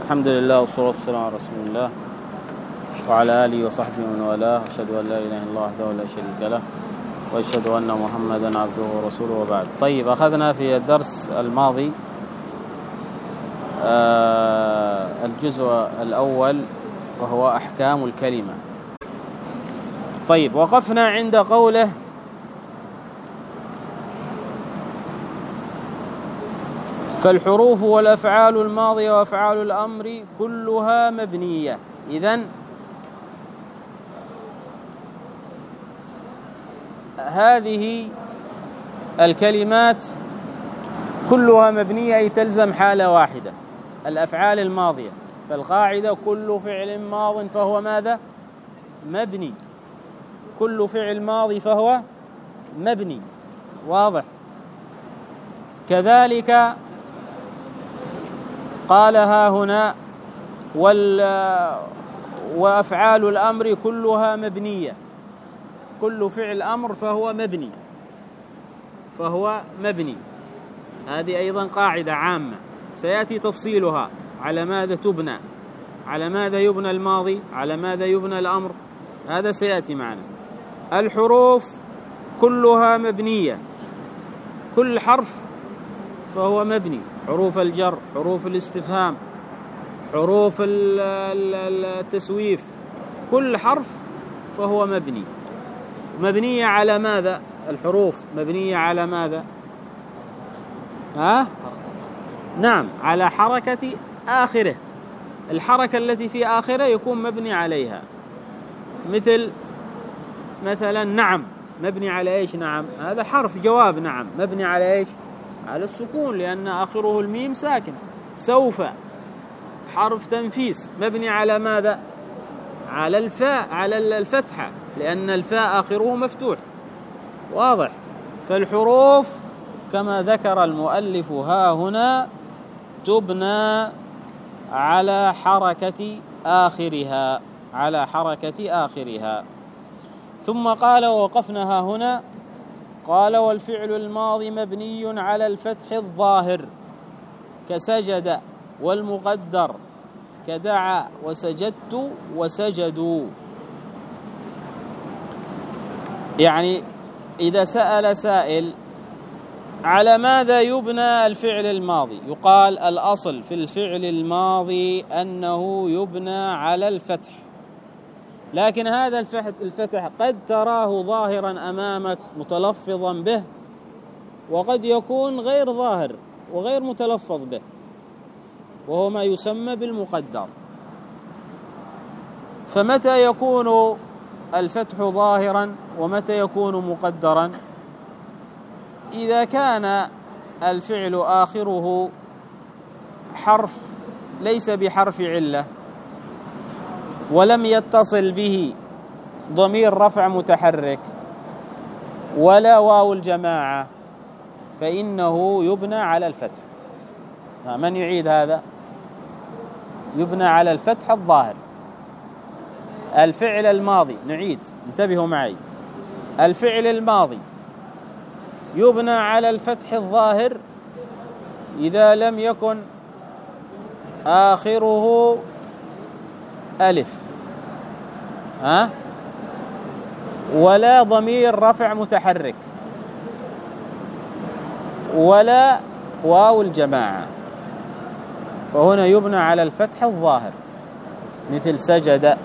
الحمد لله والصلاة والسلام على رسول الله وعلى آله وصحبه ومن والاه، أشهد أن لا إله إلا الله وحده لا شريك له وأشهد أن محمدا عبده ورسوله، وبعد. طيب، أخذنا في الدرس الماضي الجزء الأول وهو أحكام الكلمة. طيب، وقفنا عند قوله: فالحروف والأفعال الماضية وأفعال الأمر كلها مبنية. إذن هذه الكلمات كلها مبنية، أي تلزم حالة واحدة، الأفعال الماضية. فالقاعدة: كل فعل ماض فهو ماذا؟ مبني. كل فعل ماضي فهو مبني، واضح. كذلك قال ها هنا: وأفعال الأمر كلها مبنية. كل فعل أمر فهو مبني. هذه أيضا قاعدة عامة سيأتي تفصيلها، على ماذا تبنى، على ماذا يبنى الماضي، على ماذا يبنى الأمر، هذا سيأتي معنا. الحروف كلها مبنية، كل حرف فهو مبني، حروف الجر، حروف الاستفهام، حروف التسويف، كل حرف فهو مبني. مبنية على ماذا؟ الحروف مبنية على ماذا؟ نعم، على حركة آخره. الحركة التي في آخره يكون مبني عليها. مثلا نعم، مبني على إيش؟ نعم، هذا حرف جواب. نعم مبني على إيش؟ على السكون، لأن آخره الميم ساكن. سوف حرف تنفيس، مبني على ماذا؟ على الفاء، على الفتحة، لأن الفاء آخره مفتوح، واضح. فالحروف كما ذكر المؤلف ها هنا تبنى على حركة آخرها، ثم قال: ووقفنا ها هنا. قال: والفعل الماضي مبني على الفتح الظاهر، كسجد، والمقدر كدعا وسجدت وسجدوا. يعني إذا سأل سائل: على ماذا يبنى الفعل الماضي؟ يقال: الأصل في الفعل الماضي أنه يبنى على الفتح، لكن هذا الفتح قد تراه ظاهرا أمامك متلفظا به، وقد يكون غير ظاهر وغير متلفظ به، وهو ما يسمى بالمقدر. فمتى يكون الفتح ظاهرا ومتى يكون مقدرا؟ إذا كان الفعل آخره حرف ليس بحرف علة، ولم يتصل به ضمير رفع متحرك ولا واو الجماعة، فإنه يبنى على الفتح. من يعيد هذا؟ يبنى على الفتح الظاهر. الفعل الماضي، نعيد، انتبهوا معي، الفعل الماضي يبنى على الفتح الظاهر إذا لم يكن آخره ألف ولا ضمير رفع متحرك ولا واو الجماعة، فهنا يبنى على الفتح الظاهر، مثل سجد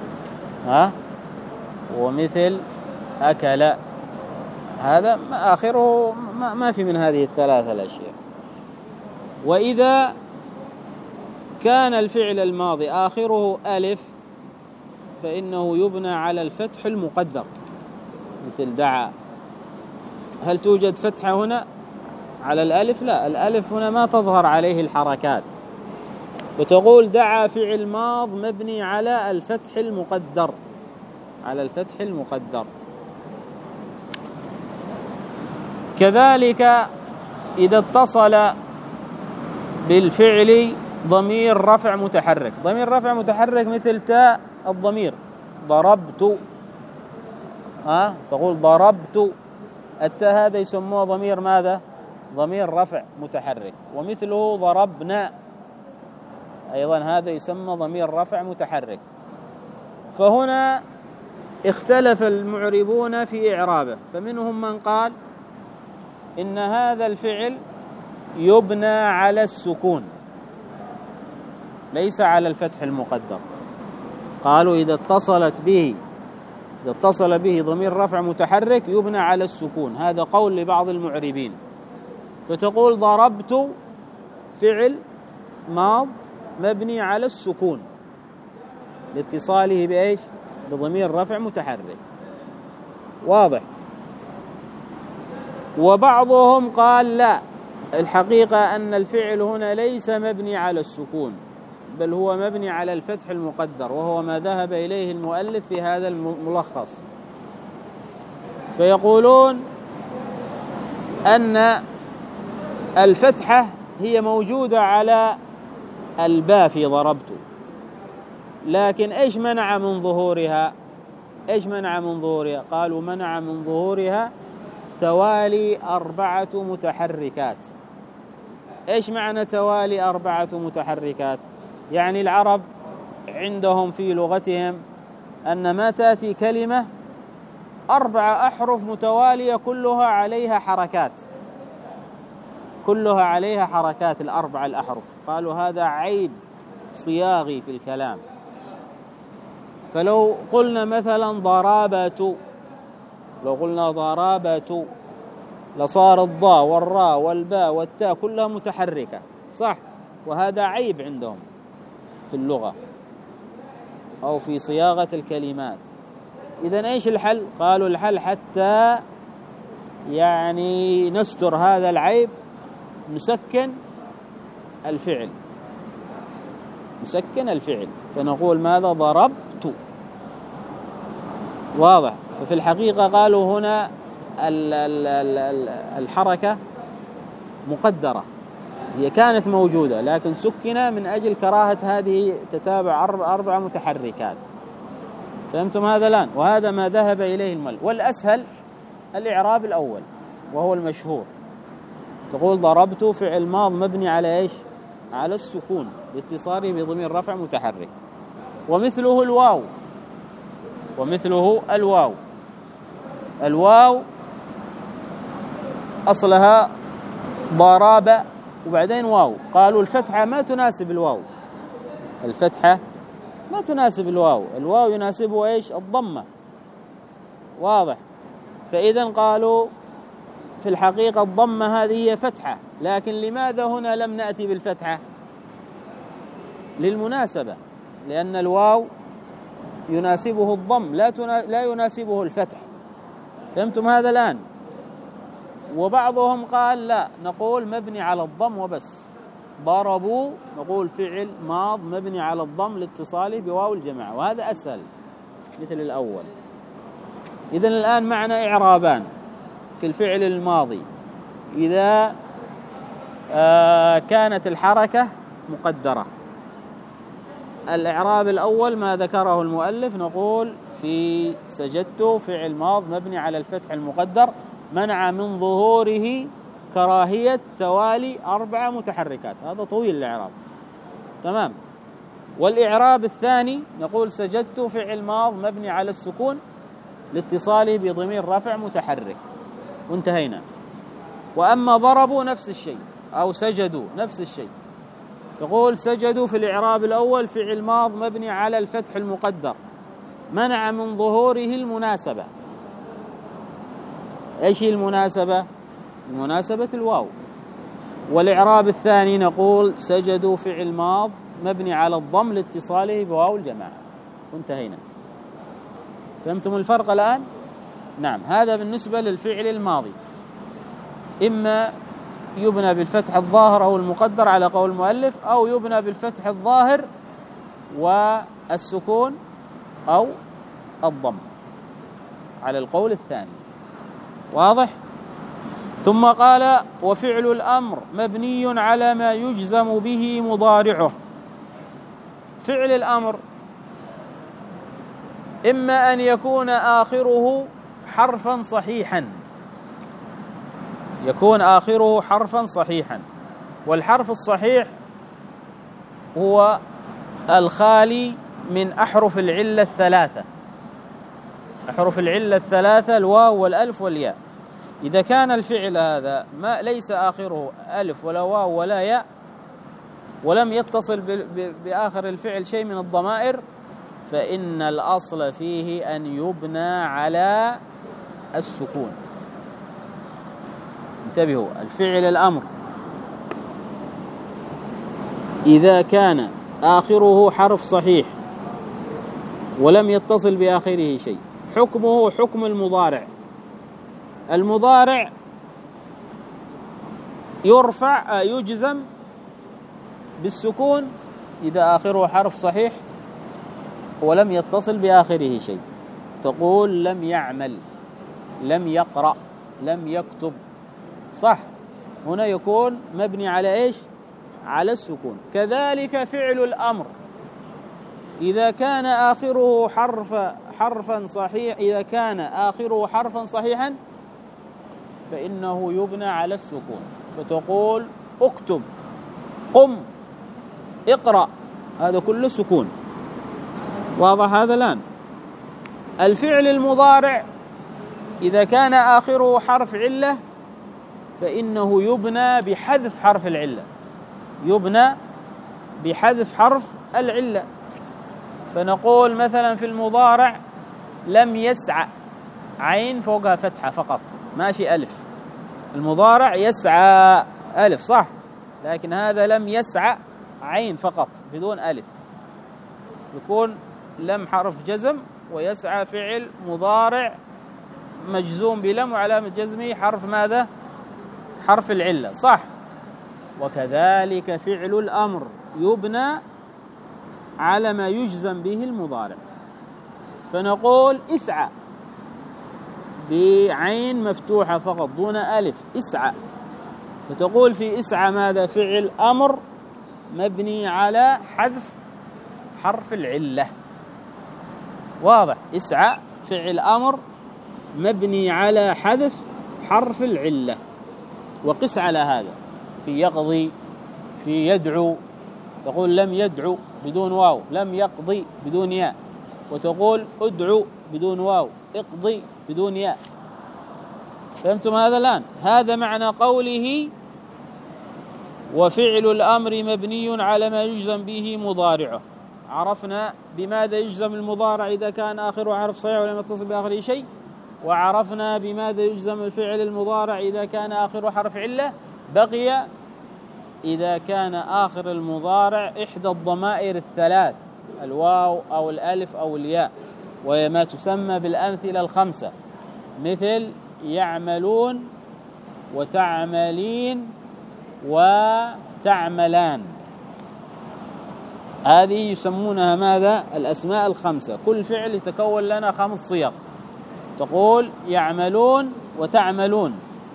ومثل أكل. هذا آخره ما في من هذه الثلاثة الأشياء. وإذا كان الفعل الماضي آخره ألف فإنه يبنى على الفتح المقدر، مثل دعا. هل توجد فتحة هنا على الألف؟ لا، الألف هنا ما تظهر عليه الحركات، فتقول: دعا فعل ماض مبني على الفتح المقدر، كذلك إذا اتصل بالفعل ضمير رفع متحرك، مثل تاء الضمير، ضربت، تقول ضربت، التاء هذا يسموه ضمير ماذا؟ ضمير رفع متحرك. ومثله ضربنا، أيضا هذا يسمى ضمير رفع متحرك. فهنا اختلف المعربون في إعرابه، فمنهم من قال إن هذا الفعل يبنى على السكون ليس على الفتح المقدر. قالوا إذا اتصل به ضمير رفع متحرك يبنى على السكون، هذا قول لبعض المعربين. فتقول ضربت فعل ماض مبني على السكون لاتصاله بإيش؟ بضمير رفع متحرك. واضح. وبعضهم قال لا، الحقيقة أن الفعل هنا ليس مبني على السكون، بل هو مبني على الفتح المقدر، وهو ما ذهب إليه المؤلف في هذا الملخص. فيقولون أن الفتحة هي موجودة على الباء في ضربت، لكن إيش منع من ظهورها؟ قالوا منع من ظهورها توالي 4 متحركات. إيش معنى توالي 4 متحركات؟ يعني العرب عندهم في لغتهم أن ما تأتي كلمة 4 أحرف متوالية كلها عليها حركات، الأربع الأحرف. قالوا هذا عيب صياغي في الكلام. فلو قلنا مثلا ضرابة، لصار الضاء والراء والباء والتاء كلها متحركة، صح؟ وهذا عيب عندهم في اللغة أو في صياغة الكلمات. إذن إيش الحل؟ قالوا الحل حتى يعني نستر هذا العيب نسكن الفعل، فنقول ماذا؟ ضربت. واضح. ففي الحقيقة قالوا هنا الحركة مقدرة، هي كانت موجودة لكن سكن من أجل كراهة هذه تتابع 4 متحركات. فهمتم هذا الآن؟ وهذا ما ذهب إليه المؤلف. والأسهل الإعراب الأول وهو المشهور، تقول ضربت فعل ماض مبني على إيش؟ على السكون لاتصاله بضمير رفع متحرك. ومثله الواو أصلها ضرب وبعدين واو. قالوا الفتحة ما تناسب الواو، الواو يناسبه إيش؟ الضمة. واضح. فإذا قالوا في الحقيقة الضمة هذه هي فتحة، لكن لماذا هنا لم نأتي بالفتحة؟ للمناسبة، لأن الواو يناسبه الضم لا يناسبه الفتح. فهمتم هذا الآن؟ وبعضهم قال لا، نقول مبني على الضم وبس. ضربوا نقول فعل ماض مبني على الضم لاتصاله بواو الجماعة، وهذا أسهل مثل الأول. إذن الآن معنا إعرابان في الفعل الماضي إذا كانت الحركة مقدرة. الإعراب الأول ما ذكره المؤلف، نقول في سجدت فعل ماض مبني على الفتح المقدر منع من ظهوره كراهية توالي 4 متحركات. هذا طويل الإعراب، تمام. والإعراب الثاني نقول سجدت فعل ماض مبني على السكون لاتصاله بضمير رفع متحرك، وانتهينا. وأما ضربوا نفس الشيء أو سجدوا نفس الشيء، تقول سجدوا في الإعراب الأول فعل ماض مبني على الفتح المقدر منع من ظهوره المناسبة. إيش هي المناسبة؟ المناسبة الواو. والإعراب الثاني نقول سجدوا فعل ماض مبني على الضم لاتصاله بواو الجماعة، وانتهينا. فهمتم الفرق الآن؟ نعم. هذا بالنسبة للفعل الماضي، إما يبنى بالفتح الظاهر أو المقدر على قول المؤلف، أو يبنى بالفتح الظاهر والسكون أو الضم على القول الثاني. واضح؟ ثم قال وفعل الأمر مبني على ما يجزم به مضارعه. فعل الأمر إما أن يكون آخره حرفا صحيحا، والحرف الصحيح هو الخالي من أحرف العلة الثلاثة. أحرف العلة الثلاثة الواو والألف والياء. إذا كان الفعل هذا ما ليس آخره ألف ولا واو ولا ياء، ولم يتصل بآخر الفعل شيء من الضمائر، فإن الأصل فيه أن يبنى على السكون. انتبهوا، الفعل الأمر إذا كان آخره حرف صحيح ولم يتصل بآخره شيء، حكمه حكم المضارع. المضارع يرفع يجزم بالسكون إذا آخره حرف صحيح ولم يتصل بآخره شيء. تقول لم يعمل، لم يقرأ، لم يكتب، صح؟ هنا يكون مبني على إيش؟ على السكون. كذلك فعل الأمر إذا كان آخره حرفا صحيح، إذا كان آخره حرفا صحيحا فإنه يبنى على السكون. فتقول اكتب، قم، اقرأ، هذا كله سكون. واضح هذا الآن؟ الفعل المضارع إذا كان آخره حرف علة فإنه يبنى بحذف حرف العلة، يبنى بحذف حرف العلة. فنقول مثلا في المضارع لم يسعى، عين فوقها فتحة فقط، ماشي ألف. المضارع يسعى ألف صح، لكن هذا لم يسعى عين فقط بدون ألف، يكون لم حرف جزم ويسعى فعل مضارع مجزوم بلم وعلامة جزمه حرف ماذا؟ حرف العلة، صح؟ وكذلك فعل الأمر يبنى على ما يجزم به المضارع. فنقول اسعى بعين مفتوحة فقط دون ألف، اسعى. فتقول في اسعى ماذا؟ فعل أمر مبني على حذف حرف العلة. واضح؟ اسعى فعل أمر مبني على حذف حرف العلة. وقس على هذا في يقضي، في يدعو، تقول لم يدعو بدون واو، لم يقضي بدون ياء، وتقول ادعو بدون واو، اقضي بدون ياء. فهمتم هذا الآن؟ هذا معنى قوله وفعل الأمر مبني على ما يجزم به مضارعه. عرفنا بماذا يجزم المضارع إذا كان آخره حرف صحيح ولم يتصل بآخره شيء، وعرفنا بماذا يجزم الفعل المضارع إذا كان آخره حرف علة. بقي إذا كان آخر المضارع إحدى الضمائر الثلاث، الواو أو الألف أو الياء، وهي ما تسمى بالأمثلة الخمسة، مثل يعملون وتعملين وتعملان. هذه يسمونها ماذا؟ الأسماء الخمسة. كل فعل يتكون لنا 5 صيغ. تقول يعملون وتعملون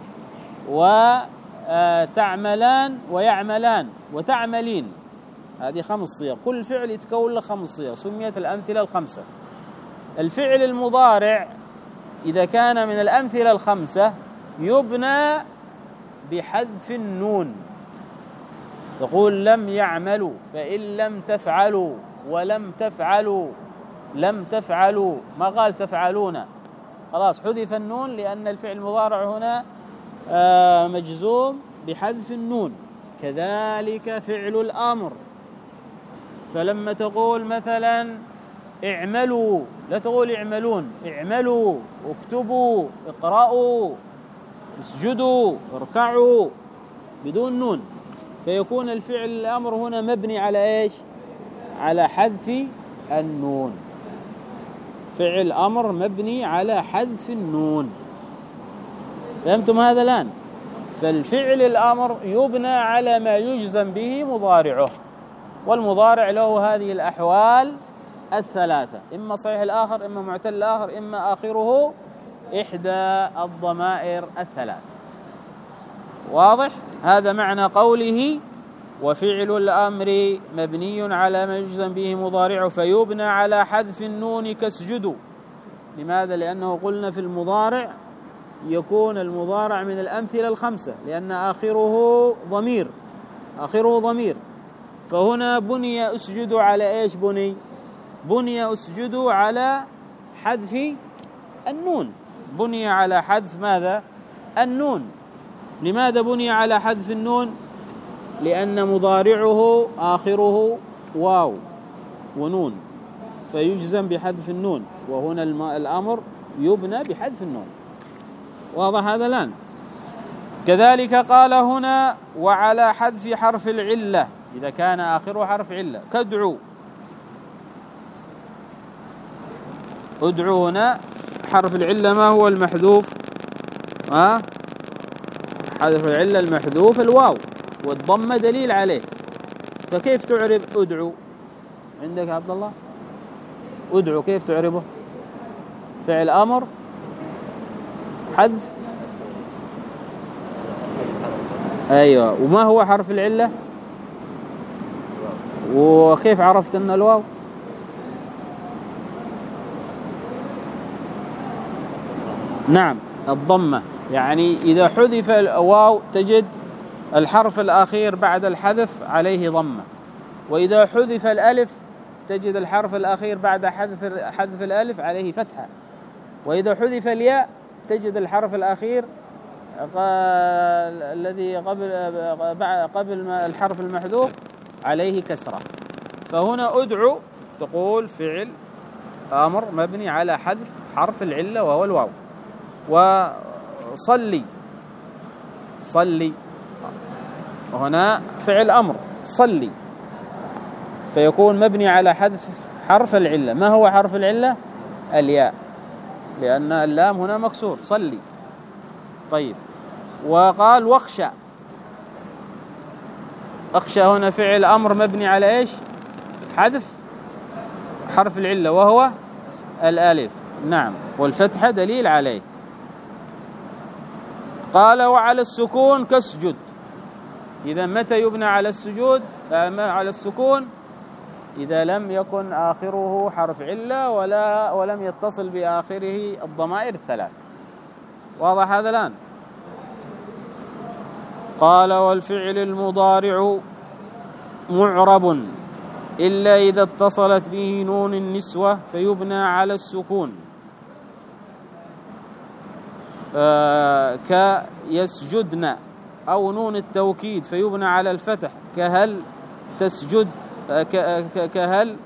وتعملان ويعملان وتعملين، هذه 5 صيغ. كل فعل يتكون له 5 صيغ، سميت الأمثلة الخمسة. الفعل المضارع إذا كان من الأمثلة الخمسة يبنى بحذف النون. تقول لم يعملوا، فإن لم تفعلوا ولم تفعلوا لم تفعلوا، ما قال تفعلون، خلاص حذف النون لأن الفعل المضارع هنا مجزوم بحذف النون. كذلك فعل الأمر، فلما تقول مثلا اعملوا لا تقول اعملون، اعملوا، اكتبوا، اقرأوا، اسجدوا، اركعوا، بدون نون. فيكون الفعل الأمر هنا مبني على إيش؟ على حذف النون. فعل أمر مبني على حذف النون. فهمتم هذا الآن؟ فالفعل الأمر يبنى على ما يجزم به مضارعه، والمضارع له هذه الأحوال الثلاثة: إما صحيح الآخر، إما معتل الآخر، إما آخره إحدى الضمائر الثلاث. واضح؟ هذا معنى قوله وفعل الأمر مبني على ما يجزم به مضارعه فيبنى على حذف النون كاسجدوا. لماذا؟ لأنه قلنا في المضارع يكون المضارع من الأمثلة الخمسة، لأن آخره ضمير، فهنا بني اسجدوا على إيش؟ بني اسجدوا على حذف النون، بني على حذف ماذا؟ النون. لماذا بني على حذف النون؟ لأن مضارعه آخره واو ونون، فيجزم بحذف النون، وهنا الأمر يبنى بحذف النون. واضح هذا الآن؟ كذلك قال هنا وعلى حذف حرف العلة إذا كان آخره حرف علة، كادعو. ادعو هنا حرف العلة ما هو المحذوف؟ حذف العلة المحذوف الواو، والضمة دليل عليه. فكيف تعرب ادعو عندك يا عبد الله؟ ادعو كيف تعربه؟ فعل أمر حذف، أيوة. وما هو حرف العلة؟ وكيف عرفت أن الواو؟ نعم الضمة، يعني إذا حذف الواو تجد الحرف الأخير بعد الحذف عليه ضمة، وإذا حذف الألف تجد الحرف الأخير بعد حذف الألف عليه فتحة، وإذا حذف الياء تجد الحرف الأخير الذي قبل الحرف المحذوف عليه كسرة. فهنا ادعو تقول فعل أمر مبني على حذف حرف العلة وهو الواو. وصلي، صلي هنا فعل أمر صلي، فيكون مبني على حذف حرف العلة. ما هو حرف العلة؟ الياء، لأن اللام هنا مكسور صلي. طيب، وقال واخشى، اخشى هنا فعل أمر مبني على إيش؟ حذف حرف العلة وهو الألف، نعم، والفتحة دليل عليه. قال وعلى السكون كاسجد. إذا متى يبنى على السجود؟ على السكون إذا لم يكن آخره حرف علة ولم يتصل بآخره الضمائر الثلاث. واضح هذا الآن؟ قال والفعل المضارع معرب إلا إذا اتصلت به نون النسوة فيبنى على السكون، كيسجدن، أو نون التوكيد فيبنى على الفتح كهل تسجد، كهل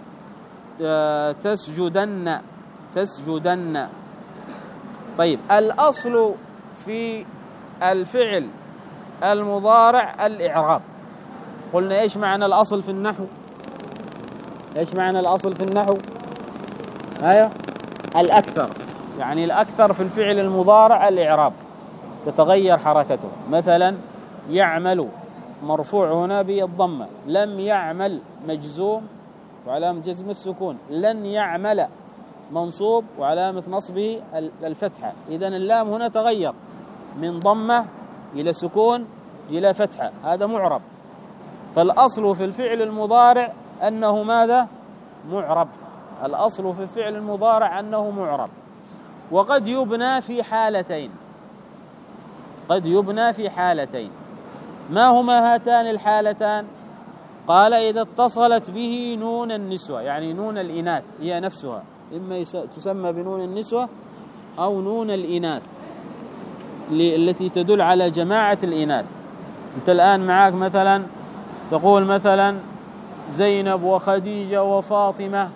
تسجدن. طيب، الأصل في الفعل المضارع الإعراب. قلنا إيش معنى الأصل في النحو؟ إيش معنى الأصل في النحو؟ أيوة، الأكثر، يعني الأكثر في الفعل المضارع الإعراب، تتغير حركته. مثلا يعمل مرفوع هنا بالضمة، لم يعمل مجزوم وعلامة جزم السكون، لن يعمل منصوب وعلامة نصبه الفتحة. إذن اللام هنا تغير من ضمة إلى سكون إلى فتحة، هذا معرب. فالأصل في الفعل المضارع أنه ماذا؟ معرب. الأصل في الفعل المضارع أنه معرب. وقد يبنى في حالتين، قد يبنى في حالتين. ما هما هاتان الحالتان؟ قال إذا اتصلت به نون النسوة، يعني نون الإناث هي نفسها، إما تسمى بنون النسوة أو نون الإناث التي تدل على جماعة الإناث. أنت الآن معك مثلا تقول مثلا زينب وخديجة وفاطمة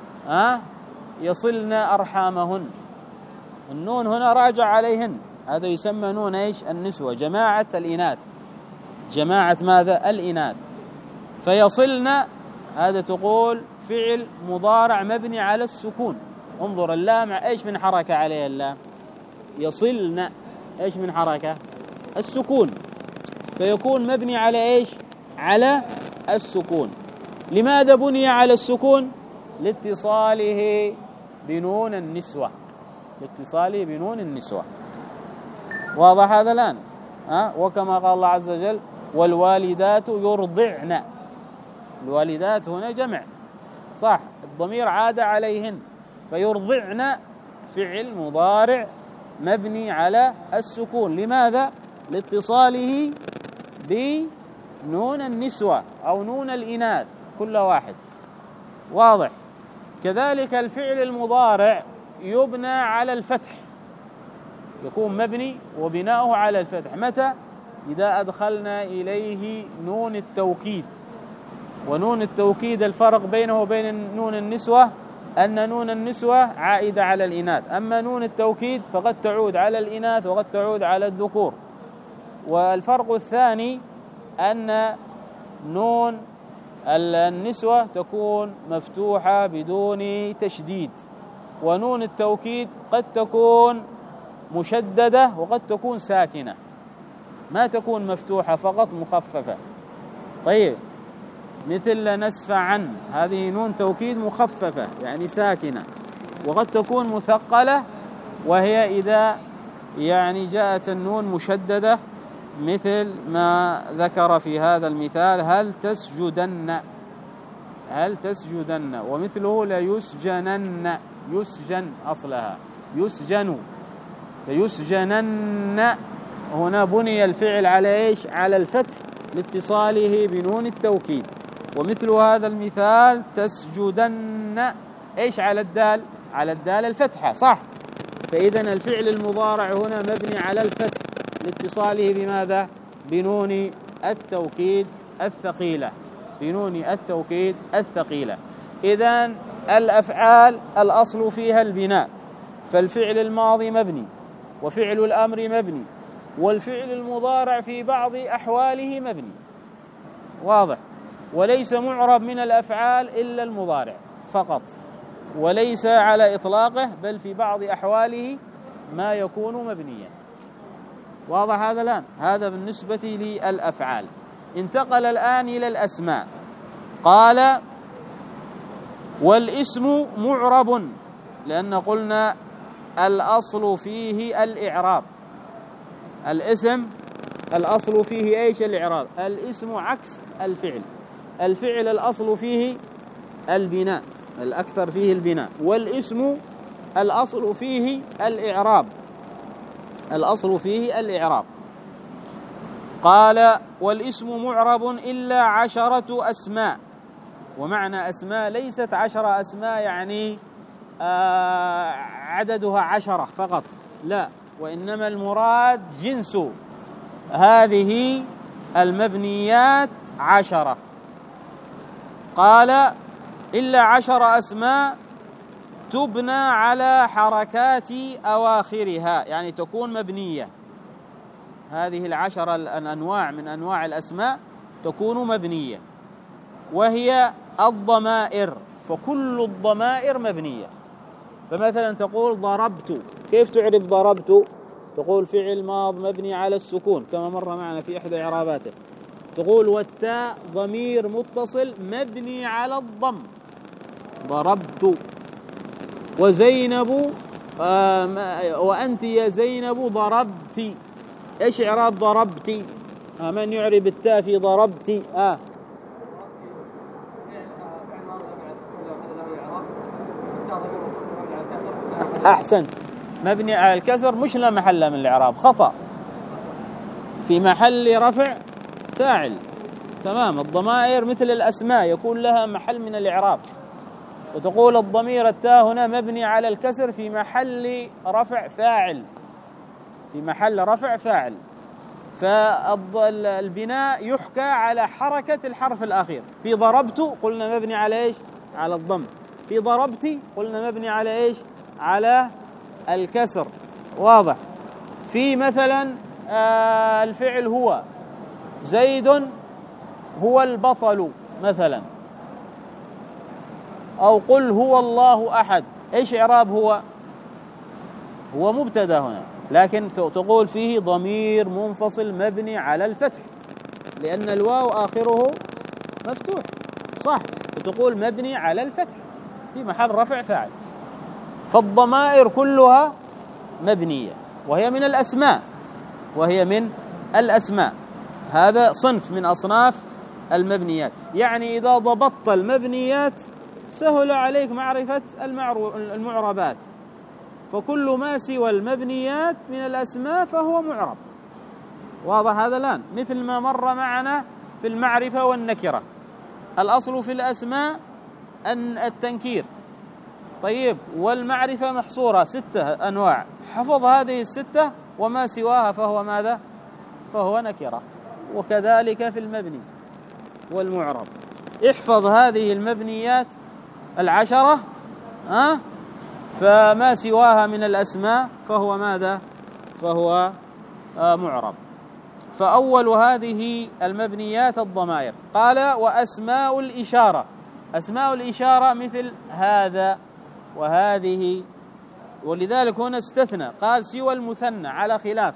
يصلن أرحامهن، النون هنا راجع عليهن، هذا يسمى نون إيش؟ النسوة، جماعة الإناث، جماعة ماذا؟ الإناث. فيصلن هذا تقول فعل مضارع مبني على السكون. انظر اللام إيش من حركة عليها اللام؟ يصلن إيش من حركة؟ السكون، فيكون مبني على إيش؟ على السكون. لماذا بني على السكون؟ لاتصاله بنون النسوة، لاتصاله بنون النسوة. واضح هذا الآن؟ وكما قال الله عز وجل والوالدات يرضعن، الوالدات هنا جمع صح، الضمير عاد عليهن، فيرضعن فعل مضارع مبني على السكون. لماذا؟ لاتصاله نون النسوة أو نون الإناث كل واحد. واضح؟ كذلك الفعل المضارع يبنى على الفتح، يكون مبني وبناؤه على الفتح. متى؟ إذا أدخلنا إليه نون التوكيد. ونون التوكيد الفرق بينه وبين نون النسوة أن نون النسوة عائدة على الإناث، أما نون التوكيد فقد تعود على الإناث وقد تعود على الذكور. والفرق الثاني أن نون النسوة تكون مفتوحة بدون تشديد، ونون التوكيد قد تكون مشددة وقد تكون ساكنة، ما تكون مفتوحة فقط مخففة. طيب، مثل نسف عن، هذه نون توكيد مخففة يعني ساكنة، وقد تكون مثقلة وهي إذا يعني جاءت النون مشددة، مثل ما ذكر في هذا المثال: هل تسجدن، هل تسجدن. ومثله ليسجنن، يسجن أصلها يسجن، فيسجنن هنا بني الفعل على إيش؟ على الفتح لاتصاله بنون التوكيد. ومثل هذا المثال تسجدن، إيش على الدال؟ على الدال الفتحة، صح؟ فإذن الفعل المضارع هنا مبني على الفتح لاتصاله بماذا؟ بنون التوكيد الثقيلة، بنون التوكيد الثقيلة. إذن الأفعال الأصل فيها البناء، فالفعل الماضي مبني، وفعل الأمر مبني، والفعل المضارع في بعض أحواله مبني. واضح؟ وليس معرب من الأفعال إلا المضارع فقط، وليس على إطلاقه، بل في بعض أحواله ما يكون مبنيا. واضح هذا الآن؟ هذا بالنسبة للأفعال. انتقل الآن إلى الأسماء. قال: والاسم معرب، لأن قلنا الأصل فيه الإعراب. الاسم الأصل فيه إيش؟ الإعراب. الاسم عكس الفعل. الفعل الأصل فيه البناء، الأكثر فيه البناء، والاسم الأصل فيه الإعراب، الأصل فيه الإعراب. قال: والاسم معرب إلا 10 أسماء. ومعنى أسماء ليست 10 أسماء يعني عددها 10 فقط، لا، وإنما المراد جنس هذه المبنيات 10. قال: إلا 10 أسماء تبنى على حركات أواخرها، يعني تكون مبنية. هذه 10 الأنواع من أنواع الأسماء تكون مبنية، وهي الضمائر، فكل الضمائر مبنية. فمثلا تقول ضربت، كيف تعرب ضربت؟ تقول فعل ماض مبني على السكون كما مر معنا في إحدى إعراباته. تقول والتاء ضمير متصل مبني على الضم، ضربت. وزينب وأنت يا زينب ضربت. إيش إعراب ضربت؟ من يعرب التاء في ضربت؟ أحسن، مبني على الكسر، مش لا محل من الإعراب، خطأ، في محل رفع فاعل. تمام. الضمائر مثل الأسماء يكون لها محل من الإعراب، وتقول الضمير التاء هنا مبني على الكسر في محل رفع فاعل، في محل رفع فاعل. فالبناء يحكى على حركة الحرف الأخير. في ضربت قلنا مبني على إيش؟ على الضم. في ضربت قلنا مبني على إيش؟ على الكسر. واضح؟ في مثلا الفعل هو، زيد هو البطل مثلا، أو قل هو الله أحد. إيش إعراب هو؟ هو مبتدأ هنا، لكن تقول فيه ضمير منفصل مبني على الفتح، لأن الواو آخره مفتوح، صح؟ وتقول مبني على الفتح في محل رفع فاعل. فالضمائر كلها مبنية، وهي من الأسماء، وهي من الأسماء. هذا صنف من أصناف المبنيات. يعني إذا ضبطت المبنيات سهل عليك معرفة المعربات، فكل ما سوى المبنيات من الأسماء فهو معرب. واضح هذا الآن؟ مثل ما مر معنا في المعرفة والنكرة. الأصل في الأسماء أن التنكير. طيب، والمعرفة محصورة 6 أنواع، حفظ هذه ال6 وما سواها فهو ماذا؟ فهو نكرة. وكذلك في المبني والمعرب، احفظ هذه المبنيات 10 فما سواها من الأسماء فهو ماذا؟ فهو معرب. فأول هذه المبنيات الضمائر. قال وأسماء الإشارة. أسماء الإشارة مثل هذا وهذه، ولذلك هنا استثنى قال سوى المثنى على خلاف.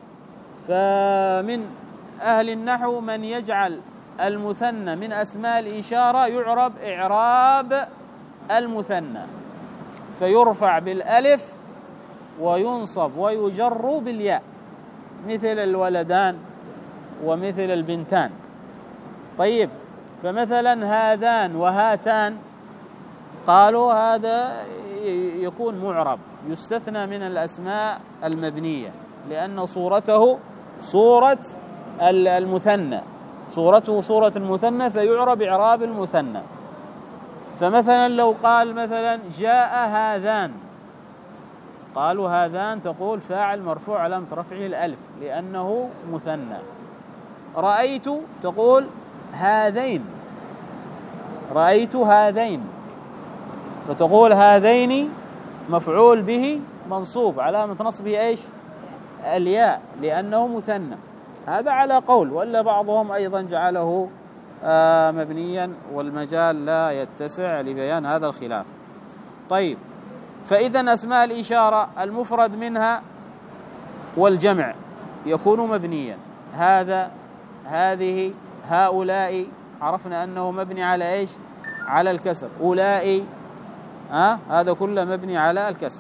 فمن أهل النحو من يجعل المثنى من أسماء الإشارة يعرب إعراب المثنى، فيرفع بالألف وينصب ويجر بالياء، مثل الولدان ومثل البنتان. طيب، فمثلا هذان وهاتان قالوا هذا يكون معرب، يستثنى من الأسماء المبنية لأن صورته صورة المثنى، صورته صورة المثنى فيعرب إعراب المثنى. فمثلا لو قال مثلا جاء هذان، قالوا هذان تقول فاعل مرفوع علامة رفعه الألف لأنه مثنى. رأيت تقول هذين، رأيت هذين، فتقول هذين مفعول به منصوب علامة نصبه ايش؟ الياء لأنه مثنى. هذا على قول، ولا بعضهم أيضا جعله مبنيا، والمجال لا يتسع لبيان هذا الخلاف. طيب، فإذا أسماء الإشارة المفرد منها والجمع يكون مبنيا. هذا، هذه، هؤلاء عرفنا أنه مبني على إيش؟ على الكسر. أولئك هذا كله مبني على الكسر.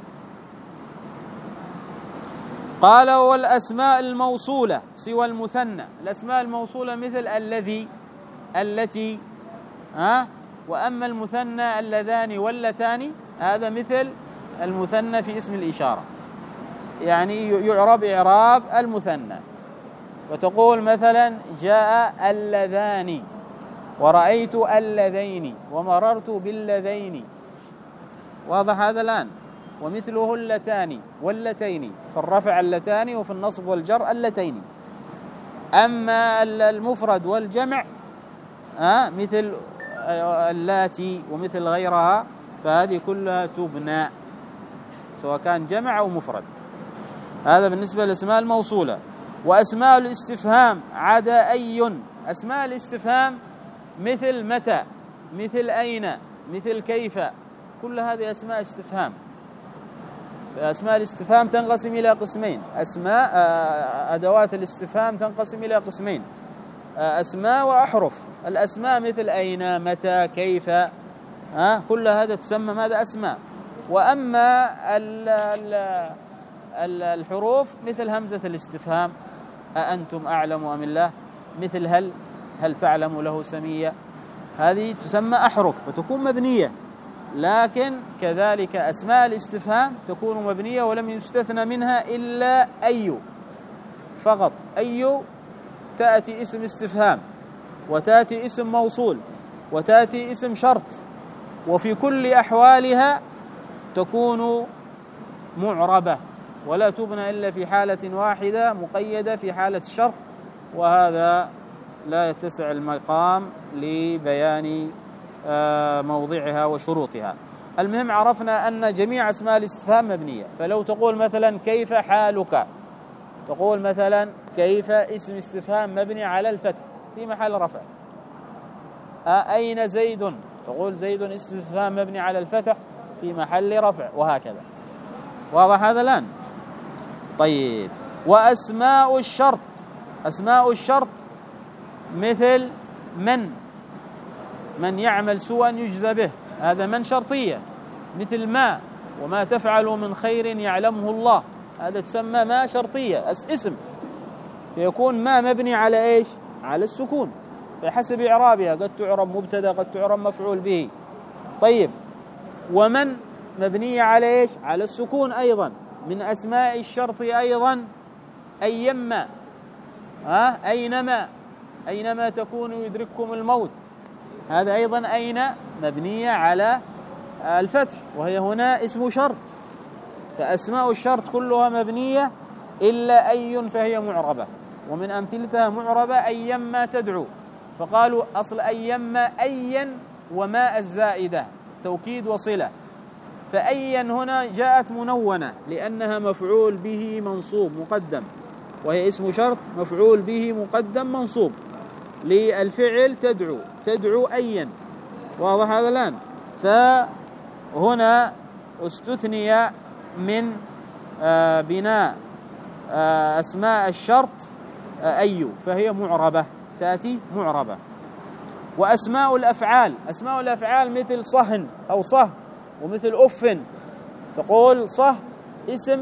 قال والأسماء الموصولة سوى المثنى. الأسماء الموصولة مثل الذي، التي، وأما المثنى اللذان واللتان هذا مثل المثنى في اسم الإشارة، يعني يعرب إعراب المثنى. فتقول مثلا جاء اللذان، ورأيت اللذين، ومررت باللذين. واضح هذا الآن؟ ومثله اللتان واللتين، في الرفع اللتان وفي النصب والجر اللتين. أما المفرد والجمع مثل اللاتي ومثل غيرها فهذه كلها تبنى سواء كان جمع أو مفرد. هذا بالنسبة للأسماء الموصولة. وأسماء الاستفهام عدا أي. أسماء الاستفهام مثل متى، مثل أين، مثل كيف، كل هذه أسماء استفهام. أسماء الاستفهام تنقسم إلى قسمين. أسماء أدوات الاستفهام تنقسم إلى قسمين، أسماء وأحرف. الأسماء مثل أين، متى، كيف، كل هذا تسمى ماذا؟ أسماء. وأما الحروف مثل همزة الاستفهام أأنتم أعلم أم الله، مثل هل تعلم له سمية، هذه تسمى أحرف فتكون مبنية. لكن كذلك أسماء الاستفهام تكون مبنية ولم يستثنى منها إلا أي فقط. أي تأتي اسم استفهام، وتأتي اسم موصول، وتأتي اسم شرط، وفي كل أحوالها تكون معربة ولا تبنى إلا في حالة واحدة مقيدة في حالة الشرط، وهذا لا يتسع المقام لبيان موضعها وشروطها. المهم عرفنا أن جميع أسماء الاستفهام مبنية. فلو تقول مثلا كيف حالك، تقول مثلا كيف اسم استفهام مبني على الفتح في محل رفع. أين زيد، تقول زيد اسم استفهام مبني على الفتح في محل رفع، وهكذا. واضح هذا الآن؟ طيب، وأسماء الشرط. أسماء الشرط مثل من يعمل سوءا يجزى به، هذا من شرطية. مثل ما، وما تفعلوا من خير يعلمه الله، هذا تسمى ما شرطية اسم، فيكون ما مبني على إيش؟ على السكون بحسب إعرابها، قد تعرب مبتدا، قد تعرب مفعول به. طيب، ومن مبنية على إيش؟ على السكون أيضا. من أسماء الشرط أيضا أيما، أينما، أينما تكونوا يدرككم الموت، هذا أيضا أين مبنية على الفتح، وهي هنا اسم شرط، فأسماء الشرط كلها مبنية إلا أي فهي معربة، ومن أمثلتها معربة أيما تدعو، فقالوا أصل أيما أيا وما الزائدة توكيد وصلة، فأيا هنا جاءت منونة لأنها مفعول به منصوب مقدم، وهي اسم شرط مفعول به مقدم منصوب للفعل تدعو، تدعو أيا، واضح هذا الآن؟ فهنا استثني من بناء أسماء الشرط أي، فهي معربة، تأتي معربة. وأسماء الأفعال، أسماء الأفعال مثل صهن أو صه، ومثل أف، تقول صه اسم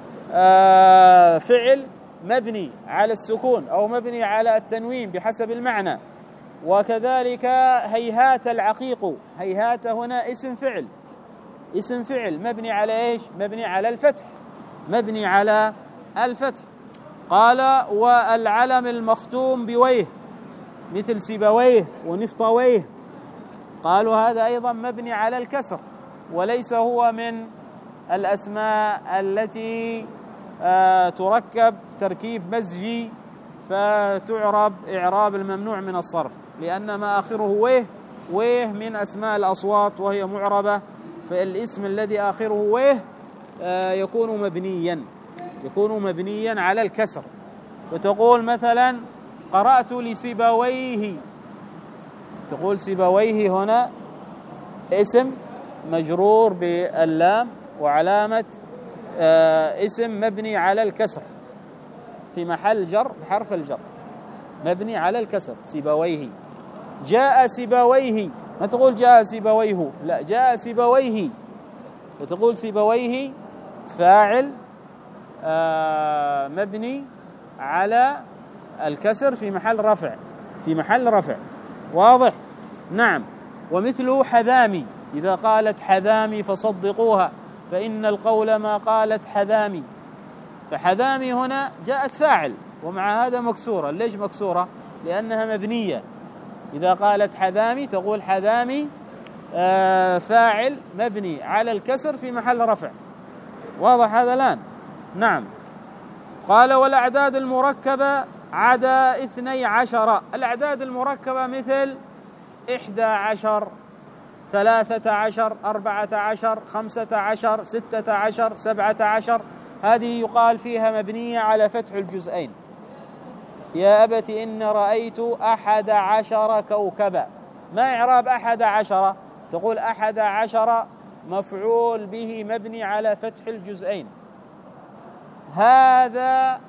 فعل مبني على السكون أو مبني على التنوين بحسب المعنى. وكذلك هيهات العقيق، هيهات هنا اسم فعل، اسم فعل مبني على إيش؟ مبني على الفتح، مبني على الفتح. قال والعلم المختوم بويه مثل سيبويه ونفطويه، قالوا هذا أيضا مبني على الكسر، وليس هو من الأسماء التي تركب تركيب مزجي فتعرب إعراب الممنوع من الصرف، لأن ما آخره ويه، ويه من أسماء الأصوات وهي معربة، فالاسم الذي آخره ويه يكون مبنيا، يكون مبنيا على الكسر. وتقول مثلا قرأت لسيبويه، تقول سيبويه هنا اسم مجرور باللام وعلامة اسم مبني على الكسر في محل جر بحرف الجر، مبني على الكسر سيبويه. جاء سيبويه، ما تقول جاء سيبويه، لا جاء سيبويه، وتقول سيبويه فاعل مبني على الكسر في محل رفع، في محل رفع، واضح؟ نعم. ومثل حذامي، إذا قالت حذامي فصدقوها فإن القول ما قالت حذامي، فحذامي هنا جاءت فاعل ومع هذا مكسورة. ليش مكسورة؟ لأنها مبنية. إذا قالت حذامي تقول حذامي فاعل مبني على الكسر في محل رفع، واضح هذا الآن؟ نعم. قال والأعداد المركبة عدا 12، الأعداد المركبة مثل 11 13 14 15 16 17، هذه يقال فيها مبنية على فتح الجزئين. يا أبت إن رأيت 11 كوكبا، ما إعراب 11؟ تقول 11 مفعول به مبني على فتح الجزئين. هذا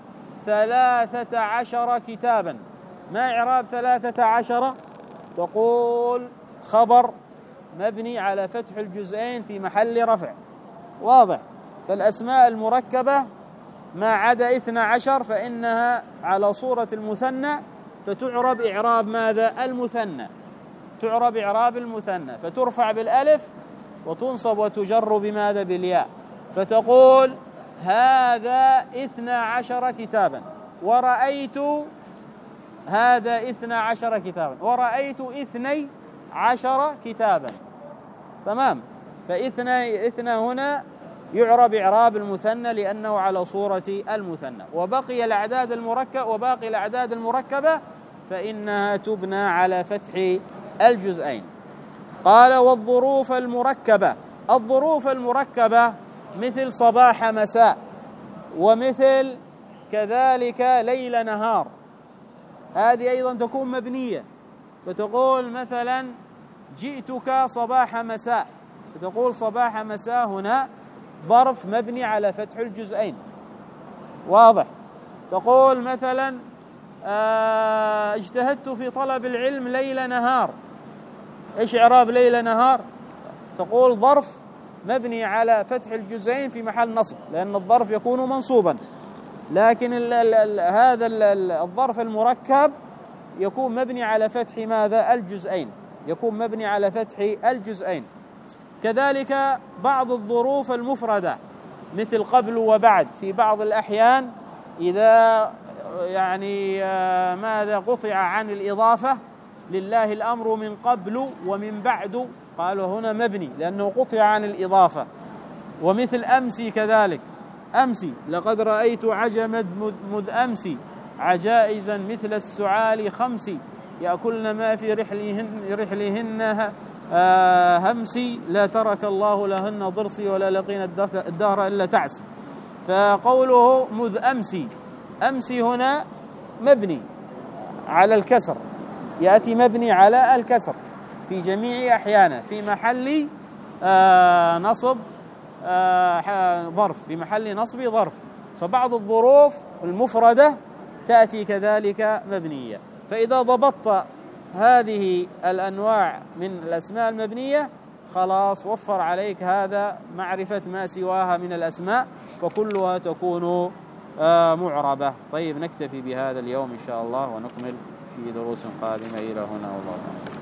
13 كتابا، ما إعراب 13؟ تقول خبر مبني على فتح الجزئين في محل رفع، واضح؟ فالأسماء المركبة ما عدا 12 فإنها على صورة المثنى، فتعرب إعراب ماذا؟ المثنى، تعرب إعراب المثنى، فترفع بالألف وتنصب وتجر بماذا؟ بالياء. فتقول هذا 12 كتابا، ورأيت، هذا 12 كتابا، ورأيت 12 كتابا، تمام؟ فإثنى هنا يعرب إعراب المثنى لأنه على صورة المثنى. وباقي الأعداد المركبة فإنها تبنى على فتح الجزئين. قال والظروف المركبة، الظروف المركبة مثل صباح مساء، ومثل كذلك ليل نهار، هذه أيضا تكون مبنية، فتقول مثلا جئتك صباح مساء، فتقول صباح مساء هنا ظرف مبني على فتح الجزئين، واضح؟ تقول مثلا اجتهدت في طلب العلم ليل نهار، ايش إعراب ليل نهار؟ تقول ظرف مبني على فتح الجزئين في محل نصب، لأن الظرف يكون منصوبا، لكن هذا الظرف المركب يكون مبني على فتح ماذا؟ الجزئين، يكون مبني على فتح الجزئين. كذلك بعض الظروف المفردة مثل قبل وبعد، في بعض الأحيان إذا يعني ماذا قطع عن الإضافة لله الأمر من قبل ومن بعد، قالوا هنا مبني لأنه قطع عن الإضافة. ومثل أمسي كذلك، أمسي لقد رأيت عجمد مذ أمسي عجائزا مثل السعال خمسي يأكلن ما في رحلهن همسي لا ترك الله لهن ضرسي ولا لقين الدهر إلا تعسي. فقوله مذ أمسي، أمسي هنا مبني على الكسر، يأتي مبني على الكسر في جميع أحيانه في محل نصب ظرف، في محل نصب ظرف. فبعض الظروف المفردة تأتي كذلك مبنية. فإذا ضبطت هذه الأنواع من الأسماء المبنية خلاص وفر عليك هذا معرفة ما سواها من الأسماء، فكلها تكون معربة. طيب نكتفي بهذا اليوم إن شاء الله ونكمل في دروس قادمة. إلى هنا والله.